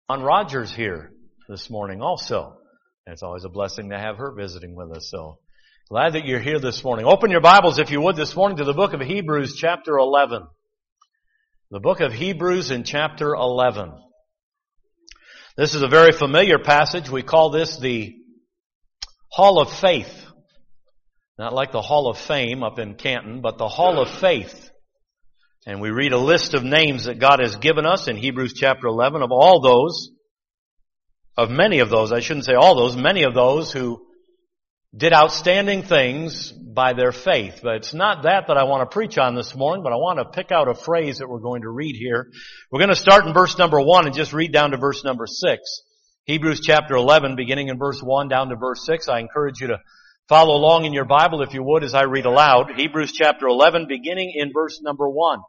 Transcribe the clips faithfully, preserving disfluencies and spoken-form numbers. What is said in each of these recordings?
John Rogers here this morning also. It's always a blessing to have her visiting with us. So glad that you're here this morning. Open your Bibles, if you would, this morning to the book of Hebrews, chapter eleven. The book of Hebrews in chapter eleven. This is a very familiar passage. We call this the Hall of Faith. Not like the Hall of Fame up in Canton, but the Hall of Faith. And we read a list of names that God has given us in Hebrews chapter eleven of all those, of many of those, I shouldn't say all those, many of those who did outstanding things by their faith. But it's not that that I want to preach on this morning, but I want to pick out a phrase that we're going to read here. We're going to start in verse number one and just read down to verse number six. Hebrews chapter eleven, beginning in verse one down to verse six. I encourage you to follow along in your Bible, if you would, as I read aloud. Hebrews chapter eleven, beginning in verse number one.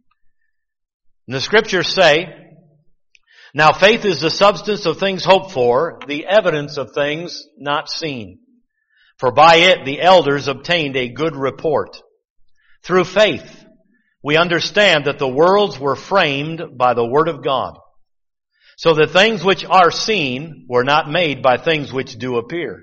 And the scriptures say, "Now faith is the substance of things hoped for, the evidence of things not seen. For by it the elders obtained a good report. Through faith we understand that the worlds were framed by the word of God, so that things which are seen were not made by things which do appear.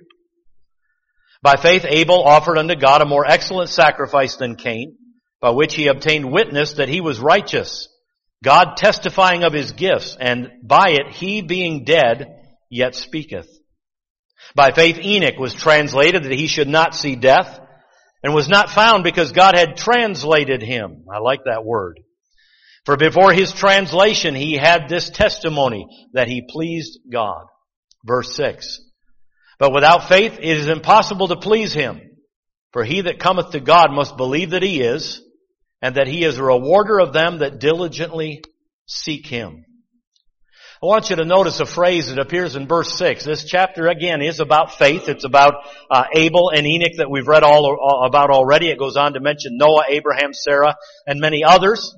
By faith Abel offered unto God a more excellent sacrifice than Cain, by which he obtained witness that he was righteous, God testifying of his gifts, and by it he being dead yet speaketh. By faith Enoch was translated that he should not see death, and was not found because God had translated him." I like that word. "For before his translation he had this testimony, that he pleased God." Verse six. "But without faith it is impossible to please him. For he that cometh to God must believe that he is, and that he is a rewarder of them that diligently seek him." I want you to notice a phrase that appears in verse six. This chapter, again, is about faith. It's about uh, Abel and Enoch that we've read all, all about already. It goes on to mention Noah, Abraham, Sarah, and many others.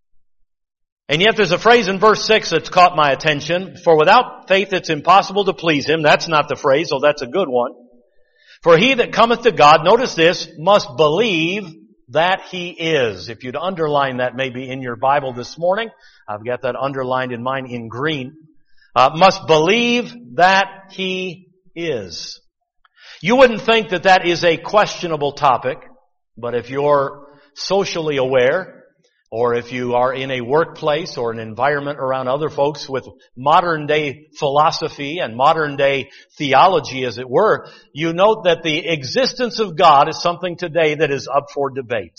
And yet there's a phrase in verse six that's caught my attention. "For without faith it's impossible to please him." That's not the phrase, so that's a good one. "For he that cometh to God," notice this, "must believe that he is." If you'd underline that maybe in your Bible this morning, I've got that underlined in mine in green. Uh, must believe that he is. You wouldn't think that that is a questionable topic, but if you're socially aware, or if you are in a workplace or an environment around other folks with modern day philosophy and modern day theology, as it were, you note that the existence of God is something today that is up for debate.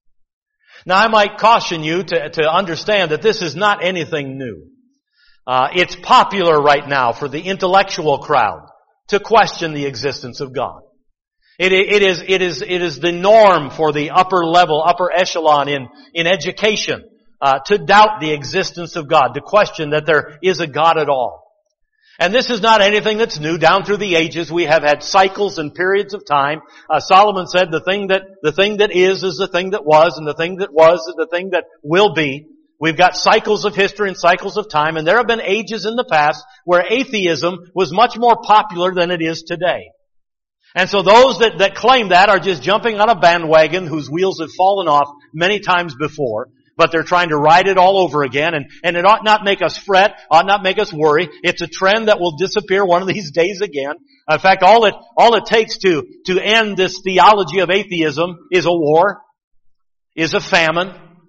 Now I might caution you to, to understand that this is not anything new. Uh, it's popular right now for the intellectual crowd to question the existence of God. It, it is, it is, it is the norm for the upper level, upper echelon in, in education, uh, to doubt the existence of God, to question that there is a God at all. And this is not anything that's new. Down through the ages, we have had cycles and periods of time. Uh, Solomon said the thing that, the thing that is is the thing that was, and the thing that was is the thing that will be. We've got cycles of history and cycles of time, and there have been ages in the past where atheism was much more popular than it is today. And so those that, that claim that are just jumping on a bandwagon whose wheels have fallen off many times before, but they're trying to ride it all over again, and, and it ought not make us fret, ought not make us worry. It's a trend that will disappear one of these days again. In fact, all it, all it takes to, to end this theology of atheism is a war, is a famine,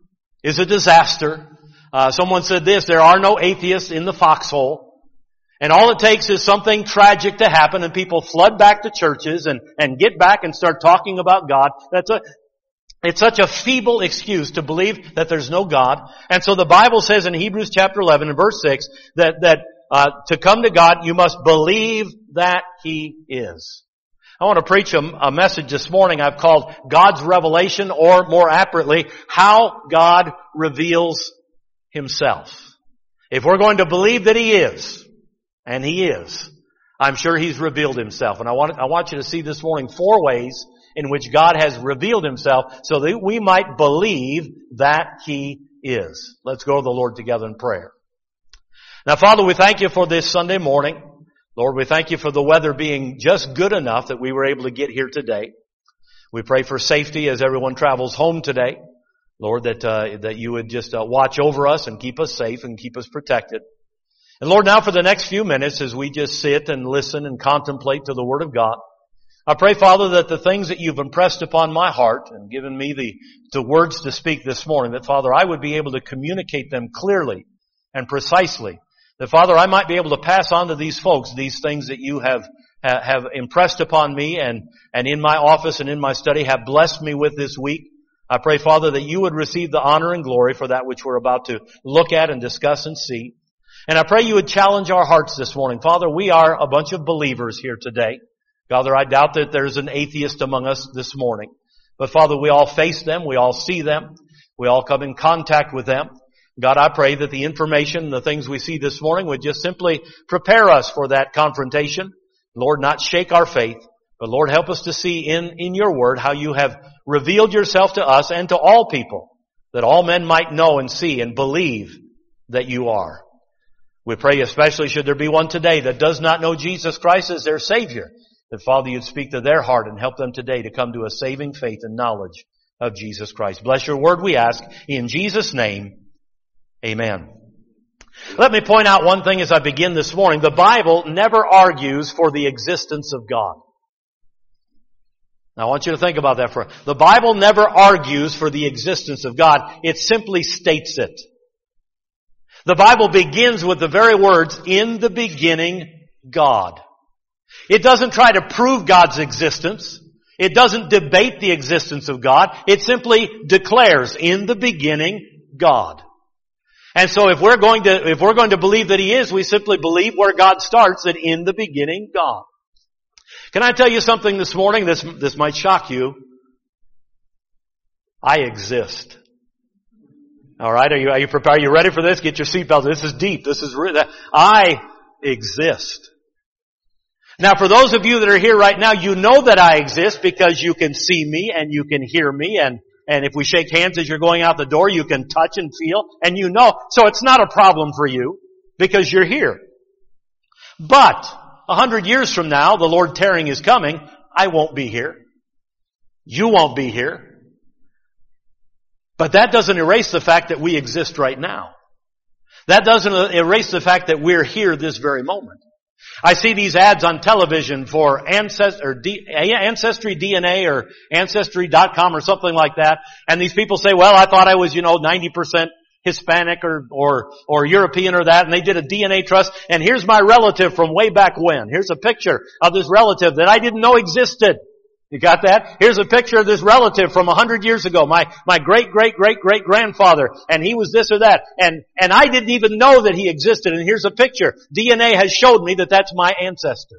is a disaster. Uh, someone said this, there are no atheists in the foxhole. And all it takes is something tragic to happen and people flood back to churches and, and get back and start talking about God. That's a, it's such a feeble excuse to believe that there's no God. And so the Bible says in Hebrews chapter eleven and verse six that, that, uh, to come to God you must believe that he is. I want to preach a, a message this morning I've called God's Revelation, or more aptly, how God reveals himself. If we're going to believe that he is, and he is, I'm sure he's revealed himself. And I want, I want you to see this morning four ways in which God has revealed himself so that we might believe that he is. Let's go to the Lord together in prayer. Now, Father, we thank you for this Sunday morning. Lord, we thank you for the weather being just good enough that we were able to get here today. We pray for safety as everyone travels home today. Lord, that uh, that you would just uh, watch over us and keep us safe and keep us protected. And Lord, now for the next few minutes as we just sit and listen and contemplate to the Word of God, I pray, Father, that the things that you've impressed upon my heart and given me the, the words to speak this morning, that, Father, I would be able to communicate them clearly and precisely. That, Father, I might be able to pass on to these folks these things that you have have impressed upon me and, and in my office and in my study have blessed me with this week. I pray, Father, that you would receive the honor and glory for that which we're about to look at and discuss and see. And I pray you would challenge our hearts this morning. Father, we are a bunch of believers here today. Father, I doubt that there's an atheist among us this morning. But Father, we all face them. We all see them. We all come in contact with them. God, I pray that the information and the things we see this morning would just simply prepare us for that confrontation. Lord, not shake our faith, but Lord, help us to see in, in your word how you have revealed yourself to us and to all people, that all men might know and see and believe that you are. We pray especially should there be one today that does not know Jesus Christ as their Savior, that Father, you'd speak to their heart and help them today to come to a saving faith and knowledge of Jesus Christ. Bless your word, we ask, in Jesus' name, amen. Let me point out one thing as I begin this morning. The Bible never argues for the existence of God. Now I want you to think about that for a minute. The Bible never argues for the existence of God. It simply states it. The Bible begins with the very words, in the beginning, God. It doesn't try to prove God's existence. It doesn't debate the existence of God. It simply declares, in the beginning, God. And so if we're going to, if we're going to believe that He is, we simply believe where God starts, that in the beginning, God. Can I tell you something this morning? This, this might shock you. I exist. Alright, are you, are you prepared? Are you ready for this? Get your seatbelt. This is deep. This is real. I exist. Now for those of you that are here right now, you know that I exist because you can see me and you can hear me, and And if we shake hands as you're going out the door, you can touch and feel, and you know. So it's not a problem for you because you're here. But a hundred years from now, the Lord tarrying is coming, I won't be here. You won't be here. But that doesn't erase the fact that we exist right now. That doesn't erase the fact that we're here this very moment. I see these ads on television for Ancestry, or D, Ancestry D N A or Ancestry dot com or something like that. And these people say, well, I thought I was, you know, ninety percent Hispanic or, or, or European or that. And they did a D N A trust. And here's my relative from way back when. Here's a picture of this relative that I didn't know existed. You got that? Here's a picture of this relative from a hundred years ago. My, my great, great, great, great grandfather. And he was this or that. And, and I didn't even know that he existed. And here's a picture. D N A has showed me that that's my ancestor.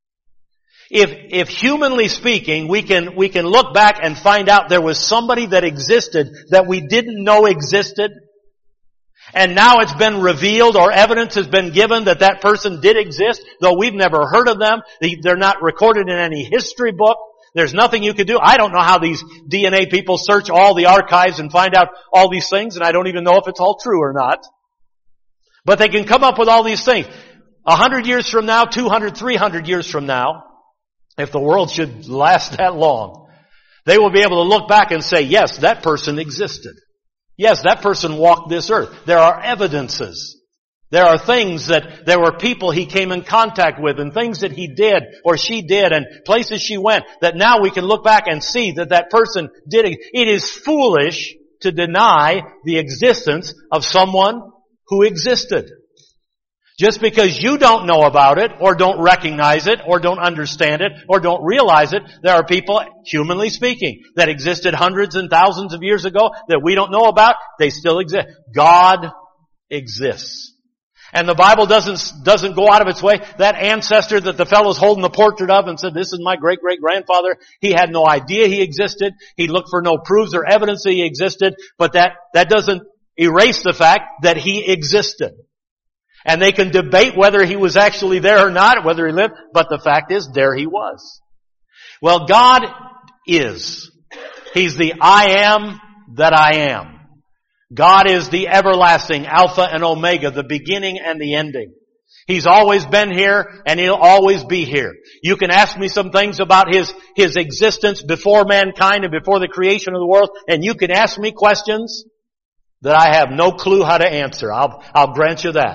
If, if humanly speaking, we can, we can look back and find out there was somebody that existed that we didn't know existed. And now it's been revealed or evidence has been given that that person did exist, though we've never heard of them. They're not recorded in any history book. There's nothing you could do. I don't know how these D N A people search all the archives and find out all these things, and I don't even know if it's all true or not. But they can come up with all these things. A hundred years from now, two hundred, three hundred years from now, if the world should last that long, they will be able to look back and say, yes, that person existed. Yes, that person walked this earth. There are evidences. There are things that there were people he came in contact with and things that he did or she did and places she went that now we can look back and see that that person did it. It is foolish to deny the existence of someone who existed. Just because you don't know about it or don't recognize it or don't understand it or don't realize it, there are people, humanly speaking, that existed hundreds and thousands of years ago that we don't know about. They still exist. God exists. And the Bible doesn't, doesn't go out of its way. That ancestor that the fellow's holding the portrait of and said, this is my great-great-grandfather, he had no idea he existed. He looked for no proofs or evidence that he existed. But that, that doesn't erase the fact that he existed. And they can debate whether he was actually there or not, whether he lived, but the fact is, there he was. Well, God is. He's the I am that I am. God is the everlasting Alpha and Omega, the beginning and the ending. He's always been here and He'll always be here. You can ask me some things about His, His existence before mankind and before the creation of the world, and you can ask me questions that I have no clue how to answer. I'll, I'll grant you that.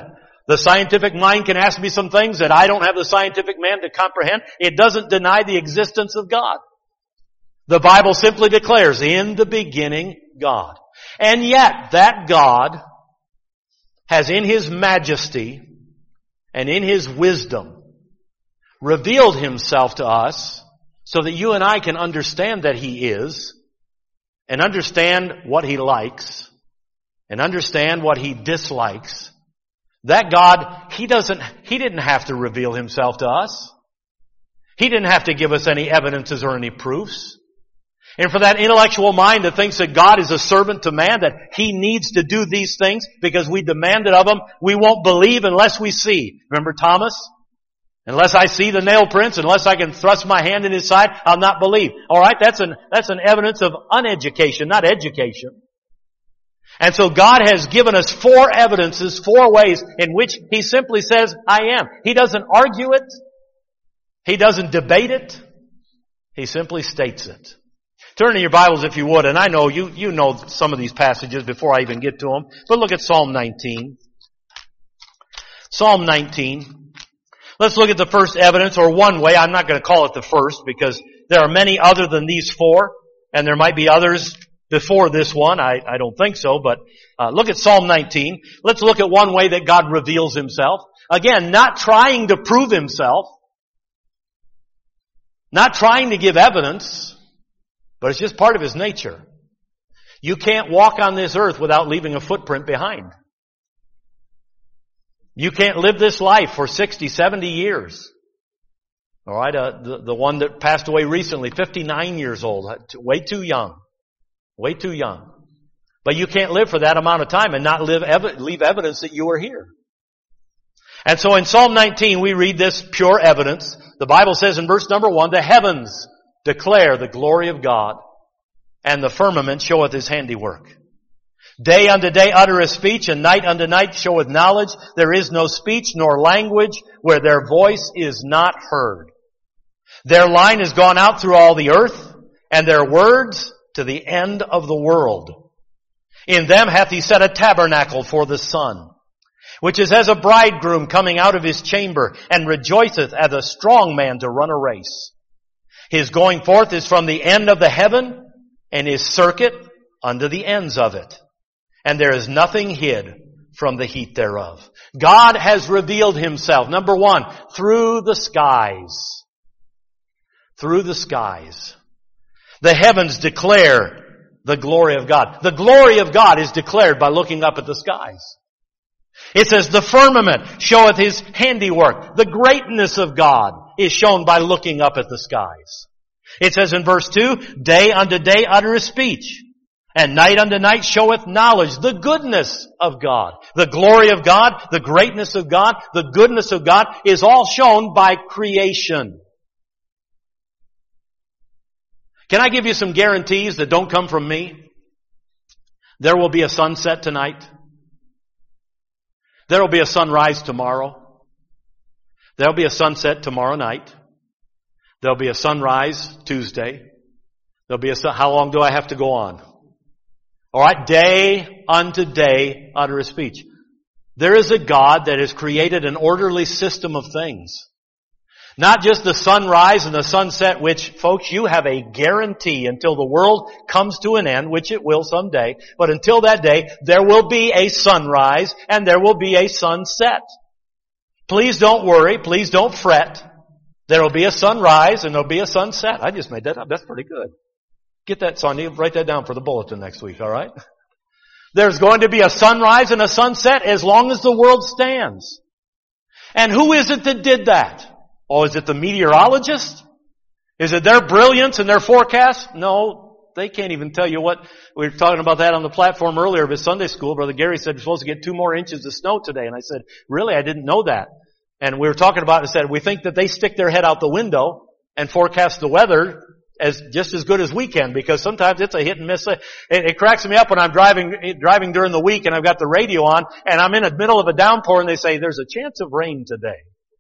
The scientific mind can ask me some things that I don't have the scientific man to comprehend. It doesn't deny the existence of God. The Bible simply declares, in the beginning, God. And yet, that God has in His majesty and in His wisdom revealed Himself to us so that you and I can understand that He is, and understand what He likes, and understand what He dislikes. That God, He doesn't, He didn't have to reveal Himself to us. He didn't have to give us any evidences or any proofs. And for that intellectual mind that thinks that God is a servant to man, that He needs to do these things because we demand it of Him, we won't believe unless we see. Remember Thomas? Unless I see the nail prints, unless I can thrust my hand in His side, I'll not believe. Alright, that's an, that's an evidence of uneducation, not education. And so God has given us four evidences, four ways in which He simply says, I am. He doesn't argue it. He doesn't debate it. He simply states it. Turn in your Bibles if you would, and I know you, you know some of these passages before I even get to them, but look at Psalm nineteen. Psalm nineteen. Let's look at the first evidence, or one way. I'm not going to call it the first because there are many other than these four, and there might be others before this one. I, I don't think so, but uh, look at Psalm nineteen. Let's look at one way that God reveals Himself. Again, not trying to prove Himself, not trying to give evidence, but it's just part of His nature. You can't walk on this earth without leaving a footprint behind. You can't live this life for sixty, seventy years. All right, uh, the, the one that passed away recently, fifty-nine years old, way too young. Way too young. But you can't live for that amount of time and not live ev- leave evidence that you are here. And so in Psalm nineteen we read this pure evidence. The Bible says in verse number one, the heavens declare the glory of God, and the firmament showeth His handiwork. Day unto day uttereth speech, and night unto night showeth knowledge. There is no speech nor language where their voice is not heard. Their line is gone out through all the earth, and their words to the end of the world. In them hath He set a tabernacle for the sun, which is as a bridegroom coming out of his chamber, and rejoiceth as a strong man to run a race. His going forth is from the end of the heaven, and His circuit unto the ends of it. And there is nothing hid from the heat thereof. God has revealed Himself, number one, through the skies. Through the skies. The heavens declare the glory of God. The glory of God is declared by looking up at the skies. It says, the firmament showeth His handiwork. The greatness of God is shown by looking up at the skies. It says in verse two, day unto day uttereth speech, and night unto night showeth knowledge. The goodness of God, the glory of God, the greatness of God, the goodness of God is all shown by creation. Can I give you some guarantees that don't come from me? There will be a sunset tonight. There will be a sunrise tomorrow. There will be a sunset tomorrow night. There will be a sunrise Tuesday. There'll be a sun. How long do I have to go on? All right, day unto day uttereth speech. There is a God that has created an orderly system of things. Not just the sunrise and the sunset, which, folks, you have a guarantee until the world comes to an end, which it will someday. But until that day, there will be a sunrise and there will be a sunset. Please don't worry. Please don't fret. There will be a sunrise and there will be a sunset. I just made that up. That's pretty good. Get that, Sonny. Write that down for the bulletin next week, all right? There's going to be a sunrise and a sunset as long as the world stands. And who is it that did that? Oh, is it the meteorologist? Is it their brilliance and their forecast? No, they can't even tell you what. We were talking about that on the platform earlier of his Sunday school. Brother Gary said we're supposed to get two more inches of snow today. And I said, really? I didn't know that. And we were talking about it and said, we think that they stick their head out the window and forecast the weather as just as good as we can, because sometimes it's a hit and miss. It, it cracks me up when I'm driving driving during the week and I've got the radio on and I'm in the middle of a downpour and they say there's a chance of rain today.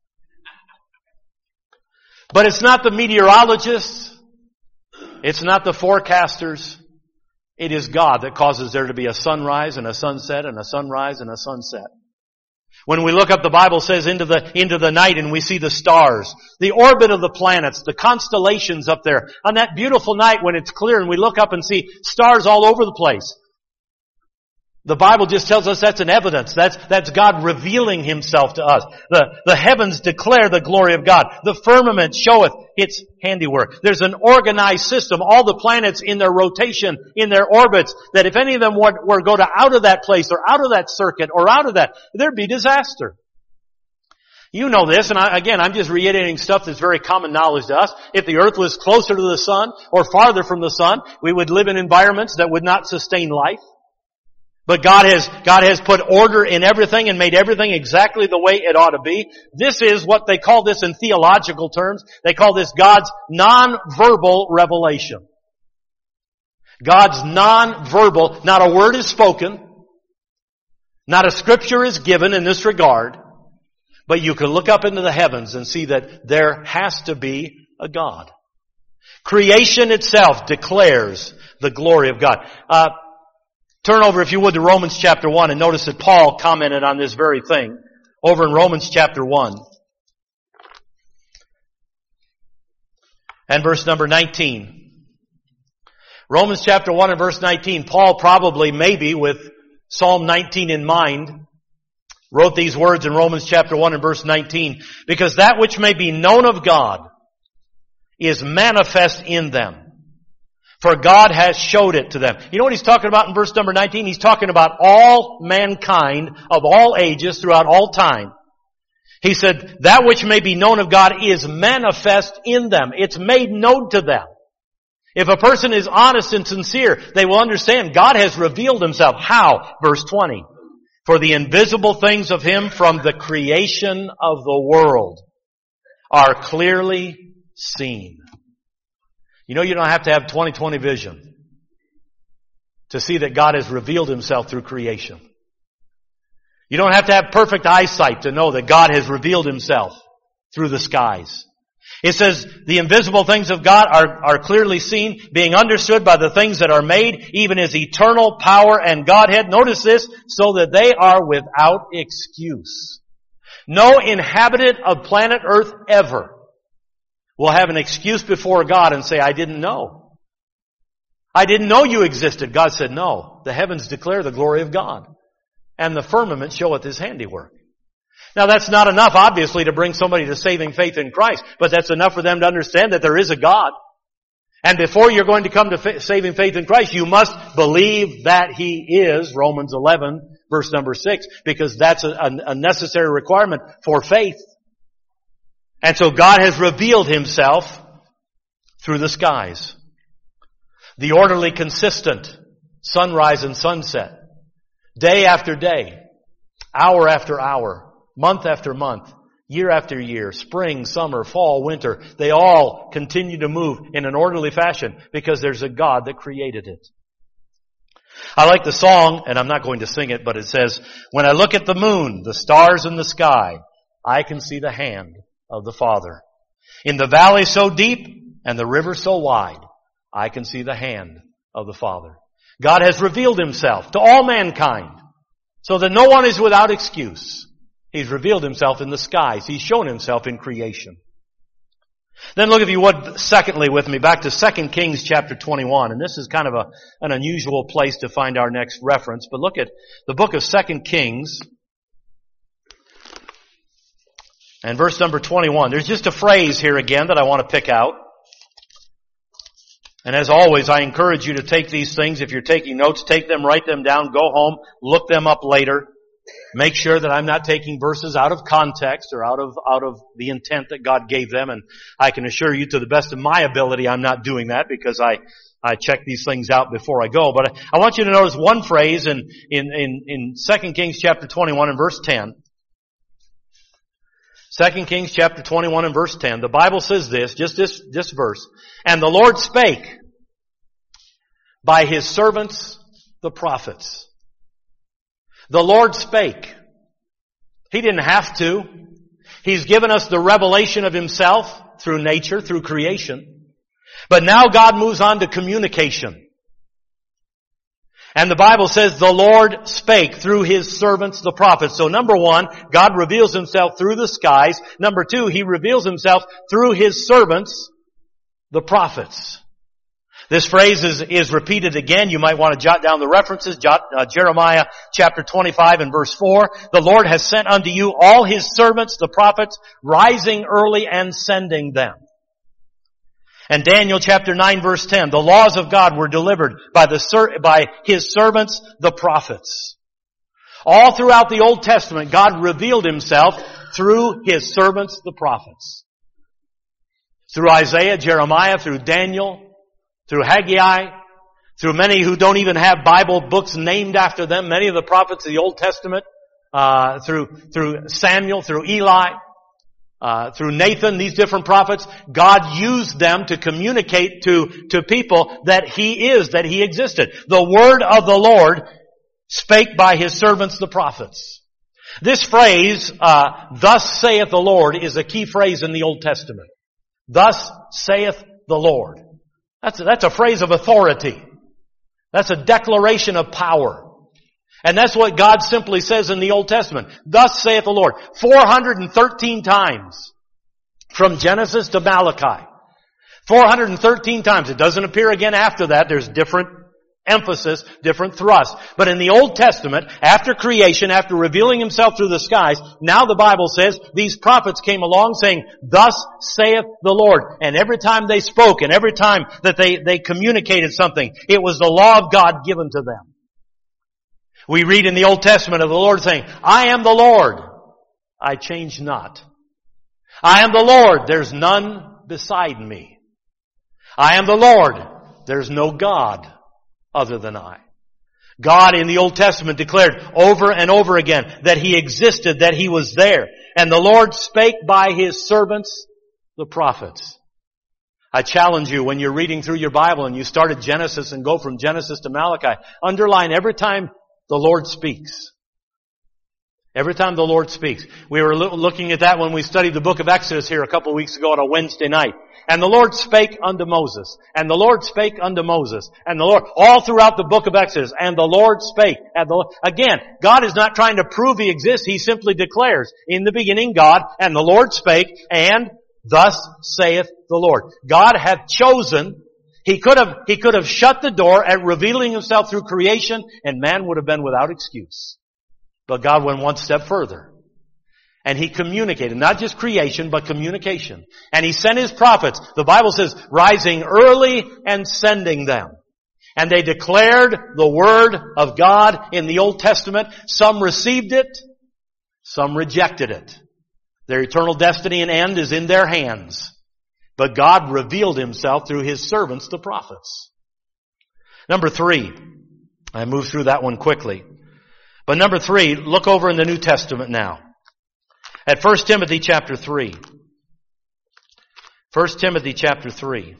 But it's not the meteorologists. It's not the forecasters. It is God that causes there to be a sunrise and a sunset and a sunrise and a sunset. When we look up, the Bible says, into the, into the night and we see the stars, the orbit of the planets, the constellations up there. On that beautiful night when it's clear and we look up and see stars all over the place. The Bible just tells us that's an evidence. That's, that's God revealing Himself to us. The, the heavens declare the glory of God. The firmament showeth its handiwork. There's an organized system. All the planets in their rotation, in their orbits, that if any of them were, were to go to out of that place or out of that circuit or out of that, there'd be disaster. You know this, and I, again, I'm just reiterating stuff that's very common knowledge to us. If the earth was closer to the sun or farther from the sun, we would live in environments that would not sustain life. But God has, God has put order in everything and made everything exactly the way it ought to be. This is what they call this in theological terms. They call this God's non-verbal revelation. God's non-verbal, not a word is spoken, not a scripture is given in this regard, but you can look up into the heavens and see that there has to be a God. Creation itself declares the glory of God. Uh, Turn over, if you would, to Romans chapter one and notice that Paul commented on this very thing over in Romans chapter one. And verse number nineteen. Romans chapter one and verse nineteen. Paul probably, maybe with Psalm nineteen in mind, wrote these words in Romans chapter one and verse nineteen. Because that which may be known of God is manifest in them. For God has showed it to them. You know what he's talking about in verse number nineteen? He's talking about all mankind of all ages throughout all time. He said, that which may be known of God is manifest in them. It's made known to them. If a person is honest and sincere, they will understand God has revealed Himself. How? Verse twenty. For the invisible things of Him from the creation of the world are clearly seen. You know, you don't have to have twenty twenty vision to see that God has revealed Himself through creation. You don't have to have perfect eyesight to know that God has revealed Himself through the skies. It says, the invisible things of God are, are clearly seen, being understood by the things that are made, even His eternal power and Godhead. Notice this, so that they are without excuse. No inhabitant of planet Earth ever will have an excuse before God and say, I didn't know. I didn't know you existed. God said, no. The heavens declare the glory of God, and the firmament showeth His handiwork. Now that's not enough, obviously, to bring somebody to saving faith in Christ, but that's enough for them to understand that there is a God. And before you're going to come to fa- saving faith in Christ, you must believe that He is, Romans eleven, verse number six, because that's a, a necessary requirement for faith. And so God has revealed Himself through the skies. The orderly, consistent sunrise and sunset, day after day, hour after hour, month after month, year after year, spring, summer, fall, winter, they all continue to move in an orderly fashion because there's a God that created it. I like the song, and I'm not going to sing it, but it says, when I look at the moon, the stars in the sky, I can see the hand of the Father. In the valley so deep and the river so wide, I can see the hand of the Father. God has revealed Himself to all mankind so that no one is without excuse. He's revealed Himself in the skies. He's shown Himself in creation. Then look, if you would, secondly with me, back to Second Kings chapter twenty-one. And this is kind of a, an unusual place to find our next reference. But look at the book of Second Kings. And verse number twenty-one. There's just a phrase here again that I want to pick out. And as always, I encourage you to take these things. If you're taking notes, take them, write them down, go home, look them up later. Make sure that I'm not taking verses out of context or out of, out of the intent that God gave them. And I can assure you, to the best of my ability, I'm not doing that because I, I check these things out before I go. But I, I want you to notice one phrase in, in, in, in Second Kings chapter twenty-one and verse ten. Second Kings chapter twenty-one and verse ten. The Bible says this, just this, this verse. And the Lord spake by His servants, the prophets. The Lord spake. He didn't have to. He's given us the revelation of Himself through nature, through creation. But now God moves on to communication. And the Bible says the Lord spake through His servants, the prophets. So number one, God reveals Himself through the skies. Number two, He reveals Himself through His servants, the prophets. This phrase is, is repeated again. You might want to jot down the references. Jot, uh, Jeremiah chapter twenty-five and verse four. The Lord has sent unto you all His servants, the prophets, rising early and sending them. And Daniel chapter nine verse ten. The laws of God were delivered by the by His servants, the prophets. All throughout the Old Testament, God revealed Himself through His servants, the prophets. Through Isaiah, Jeremiah, through Daniel, through Haggai, through many who don't even have Bible books named after them, many of the prophets of the Old Testament, uh, through, through Samuel, through Eli, uh, through Nathan, these different prophets, God used them to communicate to, to people that He is, that He existed. The word of the Lord spake by His servants, the prophets. This phrase, uh, thus saith the Lord, is a key phrase in the Old Testament. Thus saith the Lord. That's a, that's a phrase of authority. That's a declaration of power. And that's what God simply says in the Old Testament. Thus saith the Lord. four hundred thirteen times. From Genesis to Malachi. four hundred thirteen times. It doesn't appear again after that. There's different emphasis, different thrust. But in the Old Testament, after creation, after revealing Himself through the skies, now the Bible says these prophets came along saying, thus saith the Lord. And every time they spoke and every time that they, they communicated something, it was the law of God given to them. We read in the Old Testament of the Lord saying, I am the Lord, I change not. I am the Lord, there's none beside me. I am the Lord, there's no God other than I. God in the Old Testament declared over and over again that He existed, that He was there. And the Lord spake by His servants, the prophets. I challenge you, when you're reading through your Bible and you start at Genesis and go from Genesis to Malachi, underline every time the Lord speaks. Every time the Lord speaks. We were looking at that when we studied the book of Exodus here a couple of weeks ago on a Wednesday night. And the Lord spake unto Moses. And the Lord spake unto Moses. And the Lord, all throughout the book of Exodus. And the Lord spake. And the, again, God is not trying to prove He exists. He simply declares, in the beginning God, and the Lord spake, and thus saith the Lord. God hath chosen. He could have, He could have shut the door at revealing Himself through creation, and man would have been without excuse. But God went one step further. And He communicated, not just creation, but communication. And He sent His prophets, the Bible says, rising early and sending them. And they declared the Word of God in the Old Testament. Some received it, some rejected it. Their eternal destiny and end is in their hands. But God revealed Himself through His servants, the prophets. Number three, I moved through that one quickly. But number three, look over in the New Testament now. At First Timothy chapter three. First Timothy chapter three.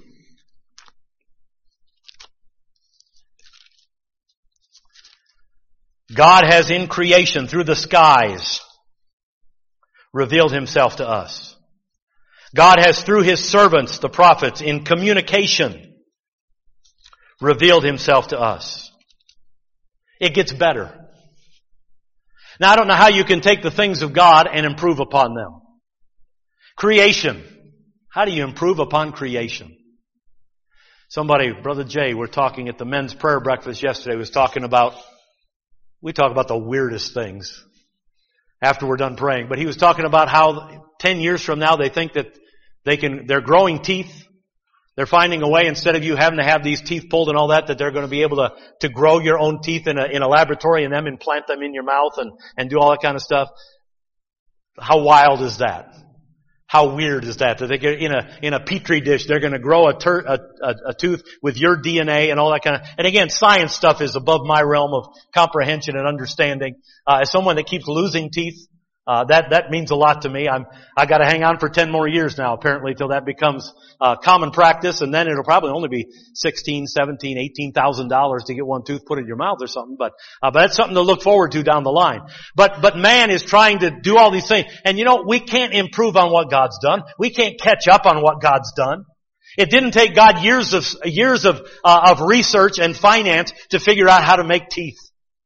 God has in creation, through the skies, revealed Himself to us. God has, through His servants, the prophets, in communication, revealed Himself to us. It gets better. Now, I don't know how you can take the things of God and improve upon them. Creation. How do you improve upon creation? Somebody, Brother Jay, we're talking at the men's prayer breakfast yesterday, was talking about, we talk about the weirdest things after we're done praying, but he was talking about how ten years from now they think that they can, they're growing teeth. They're finding a way, instead of you having to have these teeth pulled and all that, that they're going to be able to, to grow your own teeth in a, in a laboratory and then implant them in your mouth and, and do all that kind of stuff. How wild is that? How weird is that? That they get in a, in a petri dish, they're going to grow a, ter, a, a, a tooth with your D N A and all that kind of, and again, science stuff is above my realm of comprehension and understanding. Uh, as someone that keeps losing teeth, Uh, that, that means a lot to me. I'm, I gotta hang on for ten more years now, apparently, till that becomes, uh, common practice, and then it'll probably only be sixteen, seventeen, eighteen thousand dollars to get one tooth put in your mouth or something, but, uh, but that's something to look forward to down the line. But, but man is trying to do all these things, and you know, we can't improve on what God's done. We can't catch up on what God's done. It didn't take God years of, years of, uh, of research and finance to figure out how to make teeth.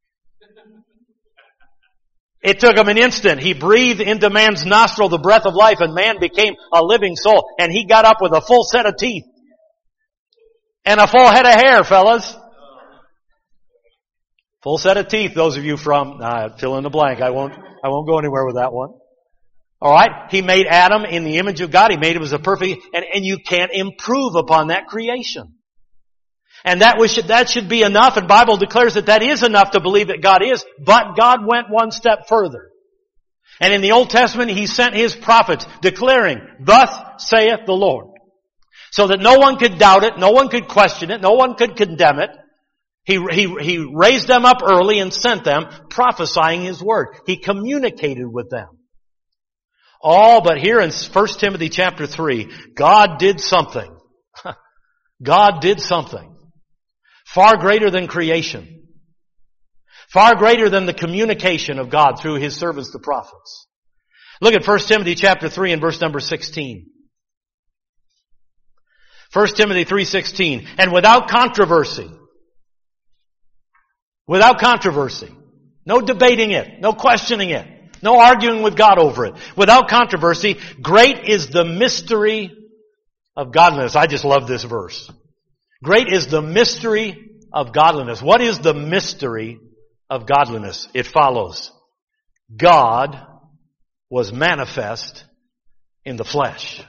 It took him an instant. He breathed into man's nostril the breath of life, and man became a living soul. And he got up with a full set of teeth. And a full head of hair, fellas. Full set of teeth, those of you from, uh, fill in the blank. I won't, I won't go anywhere with that one. Alright? He made Adam in the image of God. He made him as a perfect, and, and you can't improve upon that creation. And that was, that should be enough, and Bible declares that that is enough to believe that God is, but God went one step further. And in the Old Testament, He sent His prophets declaring, "Thus saith the Lord." So that no one could doubt it, no one could question it, no one could condemn it. He, he, he raised them up early and sent them prophesying His word. He communicated with them. All but here in First Timothy chapter three, God did something. God did something. Far greater than creation. Far greater than the communication of God through His servants, the prophets. Look at First Timothy chapter three and verse number sixteen. First Timothy three sixteen. And without controversy. Without controversy. No debating it. No questioning it. No arguing with God over it. Without controversy, great is the mystery of godliness. I just love this verse. Great is the mystery of godliness. What is the mystery of godliness? It follows. God was manifest in the flesh.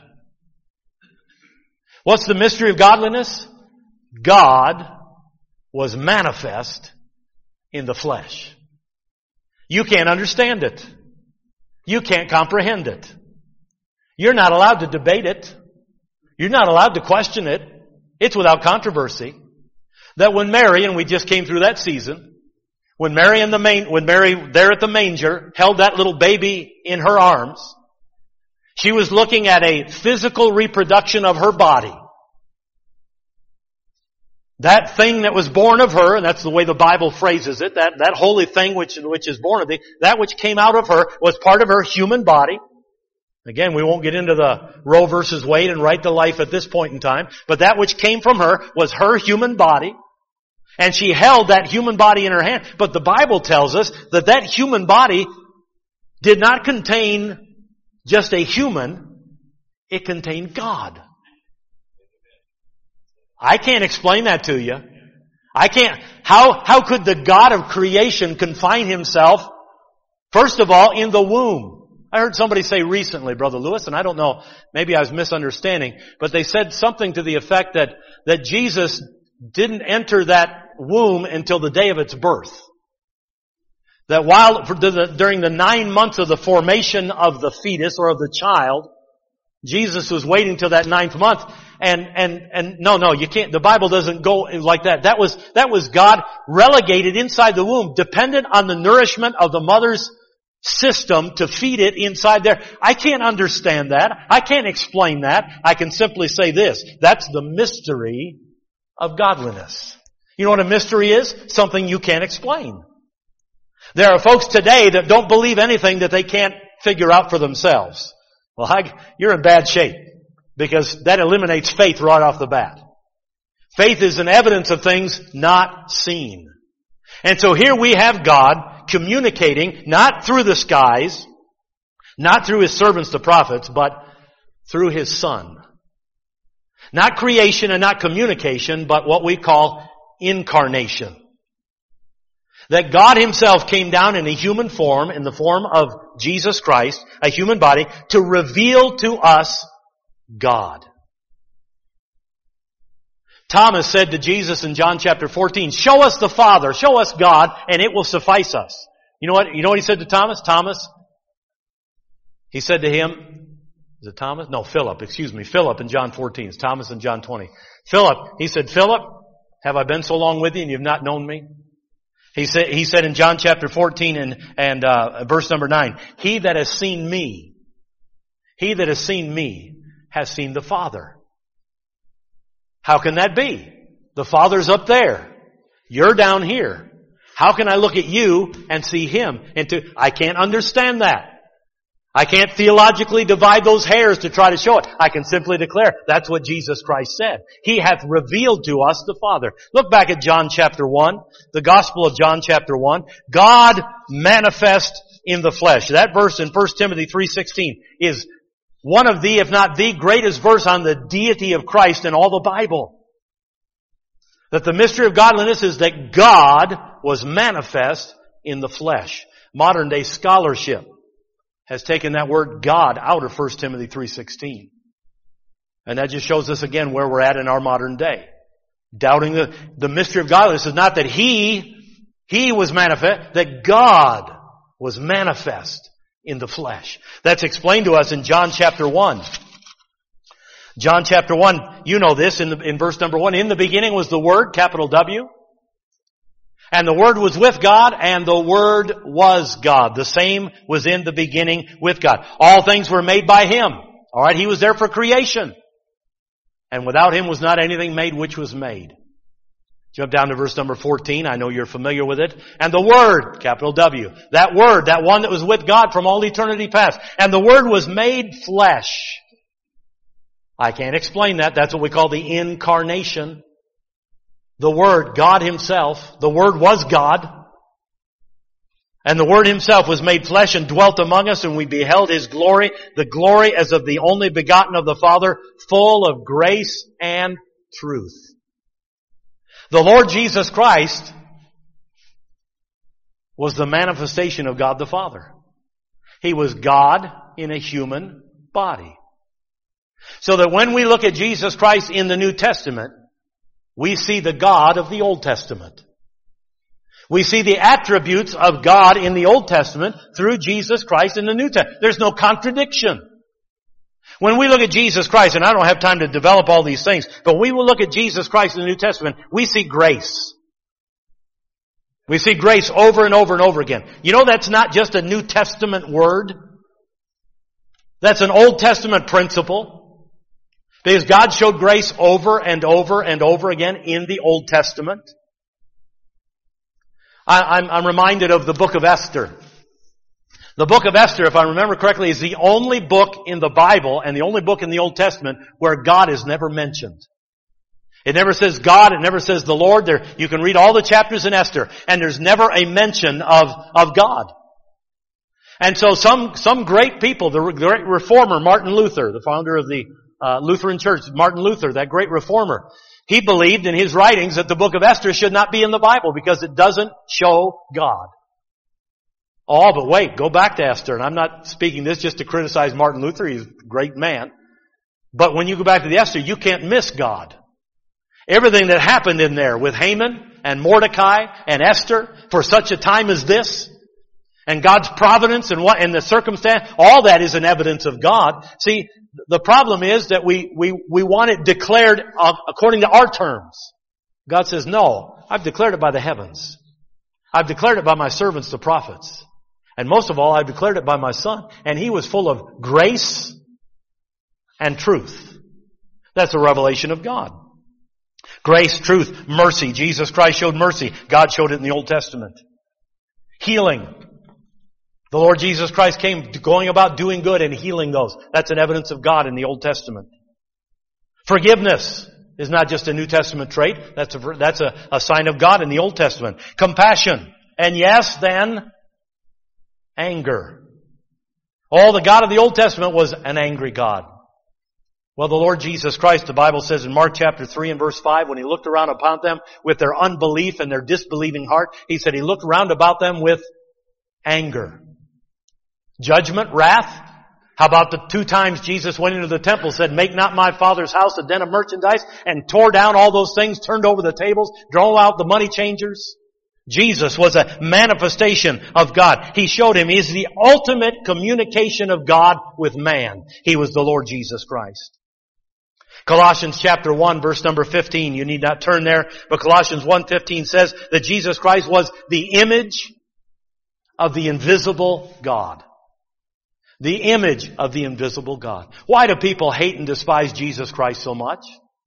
What's the mystery of godliness? God was manifest in the flesh. You can't understand it. You can't comprehend it. You're not allowed to debate it. You're not allowed to question it. It's without controversy that when Mary, and we just came through that season, when Mary and the main, when Mary there at the manger held that little baby in her arms, she was looking at a physical reproduction of her body. That thing that was born of her, and that's the way the Bible phrases it, that, that holy thing which, which is born of thee, that which came out of her was part of her human body. Again, we won't get into the Roe versus Wade and right to life at this point in time, but that which came from her was her human body, and she held that human body in her hand. But the Bible tells us that that human body did not contain just a human, it contained God. I can't explain that to you. I can't, how, how could the God of creation confine Himself, first of all, in the womb? I heard somebody say recently, Brother Lewis, and I don't know, maybe I was misunderstanding, but they said something to the effect that, that Jesus didn't enter that womb until the day of its birth. That while, for the, during the nine months of the formation of the fetus or of the child, Jesus was waiting till that ninth month, and, and, and no, no, you can't, the Bible doesn't go like that. That was, that was God relegated inside the womb, dependent on the nourishment of the mother's system to feed it inside there. I can't understand that. I can't explain that. I can simply say this. That's the mystery of godliness. You know what a mystery is? Something you can't explain. There are folks today that don't believe anything that they can't figure out for themselves. Well, I, you're in bad shape because that eliminates faith right off the bat. Faith is an evidence of things not seen. And so here we have God communicating not through the skies, not through His servants, the prophets, but through His Son. Not creation and not communication, but what we call incarnation. That God Himself came down in a human form, in the form of Jesus Christ, a human body, to reveal to us God. Thomas said to Jesus in John chapter fourteen, "Show us the Father, show us God, and it will suffice us." You know what, you know what he said to Thomas? Thomas, he said to him, is it Thomas? No, Philip, excuse me, Philip in John fourteen. It's Thomas in John twenty. Philip, he said, "Philip, have I been so long with you and you've not known me?" He said, he said in John chapter fourteen and, and uh, verse number nine, "He that has seen me, he that has seen me has seen the Father." How can that be? The Father's up there. You're down here. How can I look at you and see Him? And to, I can't understand that. I can't theologically divide those hairs to try to show it. I can simply declare that's what Jesus Christ said. He hath revealed to us the Father. Look back at John chapter one, the Gospel of John chapter one. God manifest in the flesh. That verse in First Timothy three sixteen is one of the, if not the greatest verse on the deity of Christ in all the Bible. That the mystery of godliness is that God was manifest in the flesh. Modern day scholarship has taken that word God out of First Timothy three sixteen. And that just shows us again where we're at in our modern day. Doubting the, the mystery of godliness is not that He, He was manifest, that God was manifest in the flesh. That's explained to us in John chapter one. John chapter one, you know this in, the, in verse number one. In the beginning was the Word, capital W. And the Word was with God, and the Word was God. The same was in the beginning with God. All things were made by Him. Alright, He was there for creation. And without Him was not anything made which was made. Jump down to verse number fourteen. I know you're familiar with it. And the Word, capital W. That Word, that one that was with God from all eternity past. And the Word was made flesh. I can't explain that. That's what we call the incarnation. The Word, God Himself, the Word was God. And the Word Himself was made flesh and dwelt among us, and we beheld His glory, the glory as of the only begotten of the Father, full of grace and truth. The Lord Jesus Christ was the manifestation of God the Father. He was God in a human body. So that when we look at Jesus Christ in the New Testament, we see the God of the Old Testament. We see the attributes of God in the Old Testament through Jesus Christ in the New Testament. There's no contradiction. When we look at Jesus Christ, and I don't have time to develop all these things, but when we will look at Jesus Christ in the New Testament, we see grace. We see grace over and over and over again. You know that's not just a New Testament word. That's an Old Testament principle. Because God showed grace over and over and over again in the Old Testament. I, I'm, I'm reminded of the book of Esther. The book of Esther, if I remember correctly, is the only book in the Bible and the only book in the Old Testament where God is never mentioned. It never says God, it never says the Lord. There, you can read all the chapters in Esther, and there's never a mention of, of God. And so some, some great people, the great reformer, Martin Luther, the founder of the Uh, Lutheran Church, Martin Luther, that great reformer, he believed in his writings that the book of Esther should not be in the Bible because it doesn't show God. Oh, but wait, go back to Esther. And I'm not speaking this just to criticize Martin Luther. He's a great man. But when you go back to the Esther, you can't miss God. Everything that happened in there with Haman and Mordecai and Esther for such a time as this, and God's providence and what, and the circumstance, all that is an evidence of God. See, the problem is that we, we, we want it declared according to our terms. God says, no, I've declared it by the heavens. I've declared it by my servants, the prophets. And most of all, I've declared it by my Son. And He was full of grace and truth. That's a revelation of God. Grace, truth, mercy. Jesus Christ showed mercy. God showed it in the Old Testament. Healing. The Lord Jesus Christ came going about doing good and healing those. That's an evidence of God in the Old Testament. Forgiveness is not just a New Testament trait. That's a, that's a, a sign of God in the Old Testament. Compassion. And yes, then, anger. All the God of the Old Testament was an angry God. Well, the Lord Jesus Christ, the Bible says in Mark chapter three and verse five, when He looked around upon them with their unbelief and their disbelieving heart, He said He looked around about them with anger. Judgment, wrath. How about the two times Jesus went into the temple, said, make not my Father's house a den of merchandise, and tore down all those things, turned over the tables, drove out the money changers? Jesus was a manifestation of God. He showed Him. He is the ultimate communication of God with man. He was the Lord Jesus Christ. Colossians chapter one, verse number fifteen. You need not turn there, but Colossians one fifteen says that Jesus Christ was the image of the invisible God. The image of the invisible God. Why do people hate and despise Jesus Christ so much?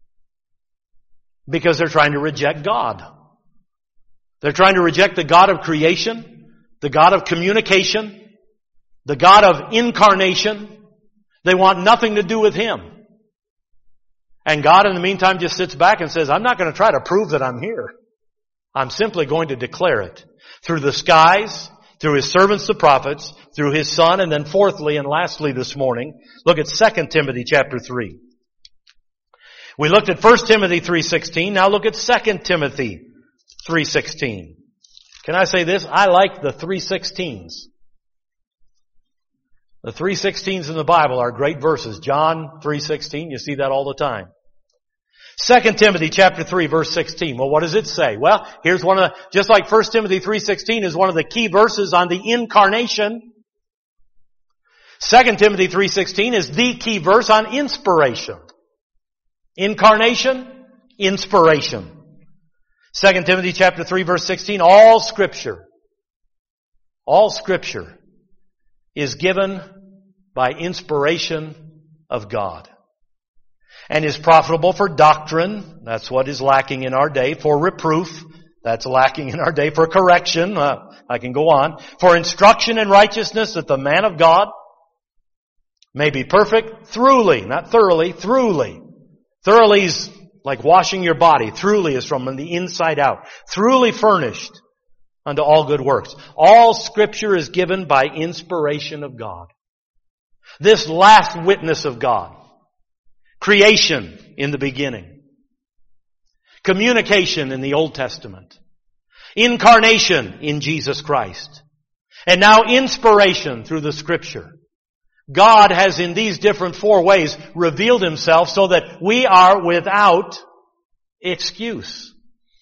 Because they're trying to reject God. They're trying to reject the God of creation, the God of communication, the God of incarnation. They want nothing to do with Him. And God in the meantime just sits back and says, I'm not going to try to prove that I'm here. I'm simply going to declare it. Through the skies, through His servants the prophets, through His Son, and then fourthly and lastly this morning, look at Second Timothy chapter three. We looked at First Timothy three sixteen, now look at Second Timothy three sixteen. Can I say this? I like the three sixteens. The three sixteens in the Bible are great verses. John three sixteen, you see that all the time. Second Timothy chapter three verse sixteen. Well, what does it say? Well, here's one of the, just like First Timothy three sixteen is one of the key verses on the incarnation. Second Timothy three sixteen is the key verse on inspiration. Incarnation, inspiration. Second Timothy chapter three verse sixteen, all scripture, all scripture is given by inspiration of God and is profitable for doctrine. That's what is lacking in our day. For reproof. That's lacking in our day. For correction. Uh, I can go on. For instruction in righteousness, that the man of God may be perfect throughly, not thoroughly, throughly. Thoroughly is like washing your body. Throughly is from the inside out. Throughly furnished unto all good works. All scripture is given by inspiration of God. This last witness of God. Creation in the beginning. Communication in the Old Testament. Incarnation in Jesus Christ. And now inspiration through the Scripture. God has in these different four ways revealed Himself so that we are without excuse.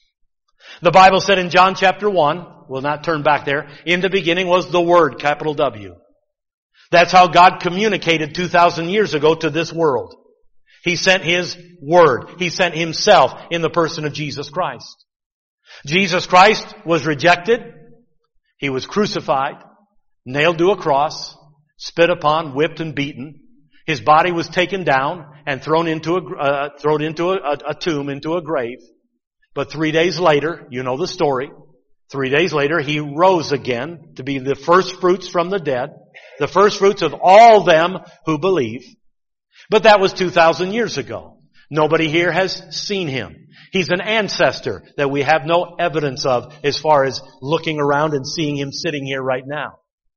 The Bible said in John chapter one, we'll not turn back there, in the beginning was the Word, capital W. That's how God communicated two thousand years ago to this world. He sent His Word. He sent Himself in the person of Jesus Christ. Jesus Christ was rejected. He was crucified, nailed to a cross, spit upon, whipped and beaten. His body was taken down and thrown into a, uh, thrown into a, a tomb, into a grave. But three days later, you know the story, three days later He rose again to be the first fruits from the dead, the first fruits of all them who believe. But that was two thousand years ago. Nobody here has seen Him. He's an ancestor that we have no evidence of as far as looking around and seeing Him sitting here right now.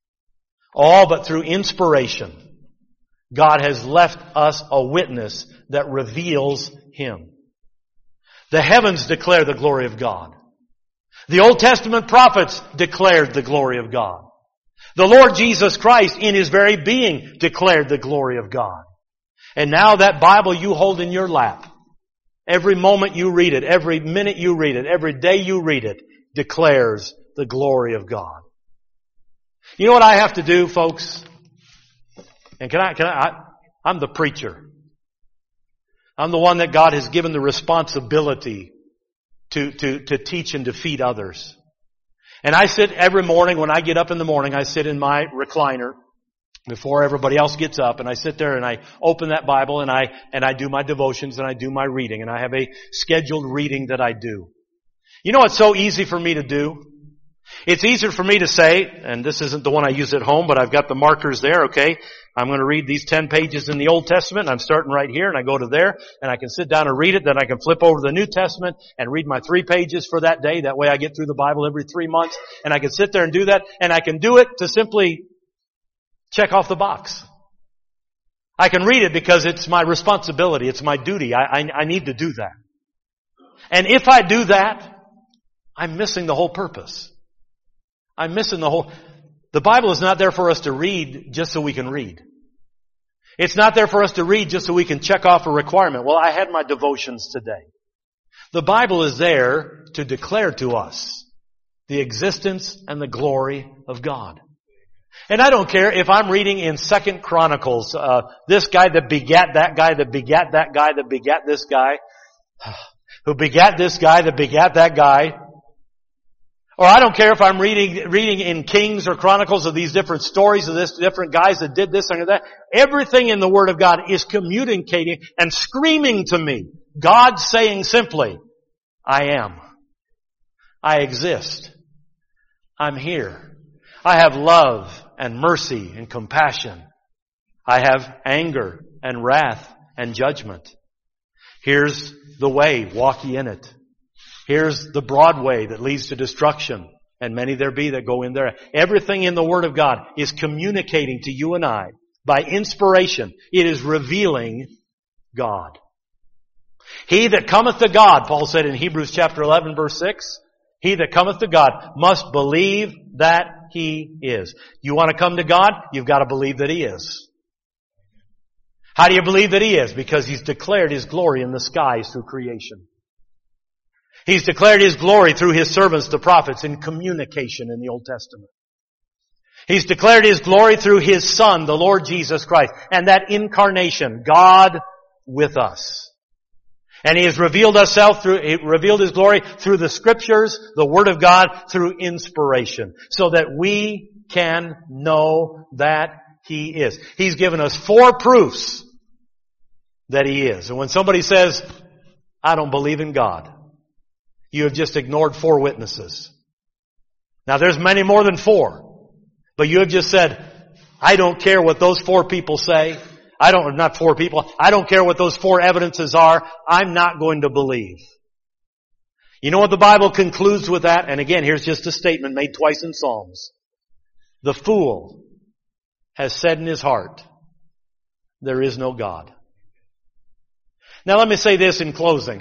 All but through inspiration, God has left us a witness that reveals Him. The heavens declare the glory of God. The Old Testament prophets declared the glory of God. The Lord Jesus Christ in His very being declared the glory of God. And now that Bible you hold in your lap, every moment you read it, every minute you read it, every day you read it, declares the glory of God. You know what I have to do, folks? And can I, can I, I, I'm the preacher. I'm the one that God has given the responsibility to, to, to teach and to feed others. And I sit every morning, when I get up in the morning, I sit in my recliner before everybody else gets up, and I sit there and I open that Bible and I, and I do my devotions and I do my reading, and I have a scheduled reading that I do. You know what's so easy for me to do? It's easier for me to say, and this isn't the one I use at home, but I've got the markers there, okay? I'm going to read these ten pages in the Old Testament, and I'm starting right here, and I go to there, and I can sit down and read it, then I can flip over to the New Testament and read my three pages for that day. That way I get through the Bible every three months, and I can sit there and do that, and I can do it to simply check off the box. I can read it because it's my responsibility, it's my duty. I, I, I need to do that. And if I do that, I'm missing the whole purpose. I'm missing the whole... The Bible is not there for us to read just so we can read. It's not there for us to read just so we can check off a requirement. Well, I had my devotions today. The Bible is there to declare to us the existence and the glory of God. And I don't care if I'm reading in Second Chronicles, uh, this guy that begat that guy that begat that guy that begat this guy, who begat this guy that begat that guy. Or I don't care if I'm reading, reading in Kings or Chronicles of these different stories of this, different guys that did this and that. Everything in the Word of God is communicating and screaming to me. God saying simply, I am. I exist. I'm here. I have love and mercy and compassion. I have anger and wrath and judgment. Here's the way, walk ye in it. Here's the broad way that leads to destruction, and many there be that go in there. Everything in the Word of God is communicating to you and I by inspiration. It is revealing God. He that cometh to God, Paul said in Hebrews chapter eleven verse six, he that cometh to God must believe that He is. You want to come to God? You've got to believe that He is. How do you believe that He is? Because He's declared His glory in the skies through creation. He's declared His glory through His servants, the prophets, in communication in the Old Testament. He's declared His glory through His Son, the Lord Jesus Christ, and that incarnation, God with us. And He has revealed Himself through, He revealed His glory through the Scriptures, the Word of God, through inspiration, so that we can know that He is. He's given us four proofs that He is. And when somebody says, I don't believe in God, you have just ignored four witnesses. Now there's many more than four, but you have just said, I don't care what those four people say. I don't, not four people. I don't care what those four evidences are. I'm not going to believe. You know what the Bible concludes with that? And again, here's just a statement made twice in Psalms. The fool has said in his heart, there is no God. Now let me say this in closing.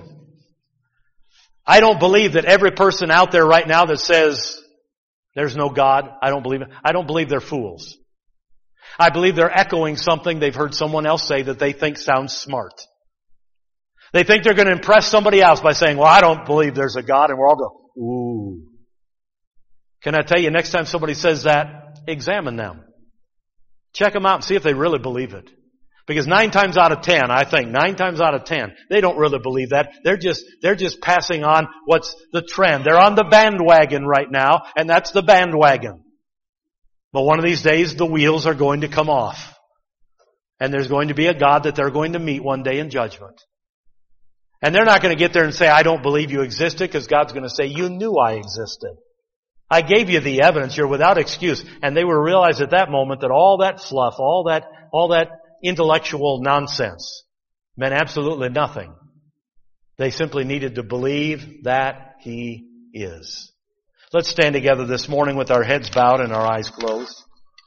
I don't believe that every person out there right now that says there's no God, I don't believe it. I don't believe they're fools. I believe they're echoing something they've heard someone else say that they think sounds smart. They think they're going to impress somebody else by saying, well, I don't believe there's a God, and we're all going, ooh. Can I tell you, next time somebody says that, examine them. Check them out and see if they really believe it. Because nine times out of ten, I think, nine times out of ten, they don't really believe that. They're just, they're just passing on what's the trend. They're on the bandwagon right now, and that's the bandwagon. But one of these days, the wheels are going to come off. And there's going to be a God that they're going to meet one day in judgment. And they're not going to get there and say, I don't believe you existed, because God's going to say, you knew I existed. I gave you the evidence. You're without excuse. And they will realize at that moment that all that fluff, all that, all that intellectual nonsense meant absolutely nothing. They simply needed to believe that He is. Let's stand together this morning with our heads bowed and our eyes closed.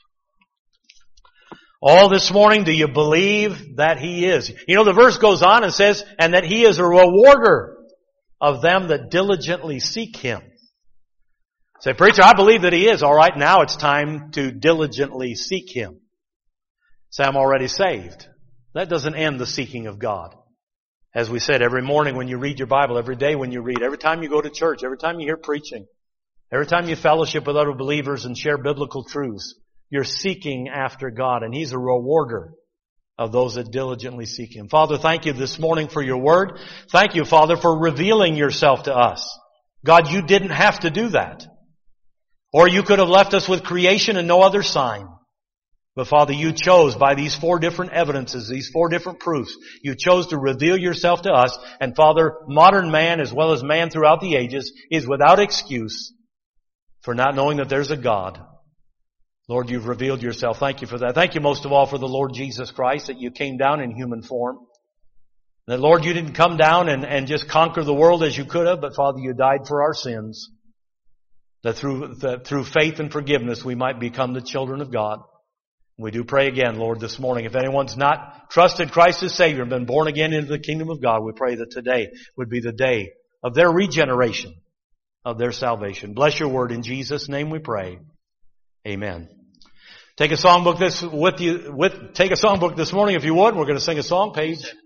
All this morning, do you believe that He is? You know, the verse goes on and says, and that He is a rewarder of them that diligently seek Him. Say, preacher, I believe that He is. All right, now it's time to diligently seek Him. Say, I'm already saved. That doesn't end the seeking of God. As we said, every morning when you read your Bible, every day when you read, every time you go to church, every time you hear preaching, every time you fellowship with other believers and share biblical truths, you're seeking after God, and He's a rewarder of those that diligently seek Him. Father, thank you this morning for your word. Thank you, Father, for revealing yourself to us. God, you didn't have to do that. Or you could have left us with creation and no other sign. But Father, you chose by these four different evidences, these four different proofs, you chose to reveal yourself to us. And Father, modern man as well as man throughout the ages is without excuse for not knowing that there's a God. Lord, you've revealed yourself. Thank you for that. Thank you most of all for the Lord Jesus Christ, that you came down in human form. That, Lord, you didn't come down and, and just conquer the world as you could have, but Father, you died for our sins. That through, that through faith and forgiveness we might become the children of God. We do pray again, Lord, this morning. If anyone's not trusted Christ as Savior and been born again into the kingdom of God, we pray that today would be the day of their regeneration, of their salvation. Bless your word in Jesus' name we pray. Amen. Take a songbook this with you with take a songbook this morning if you would. We're going to sing a song, page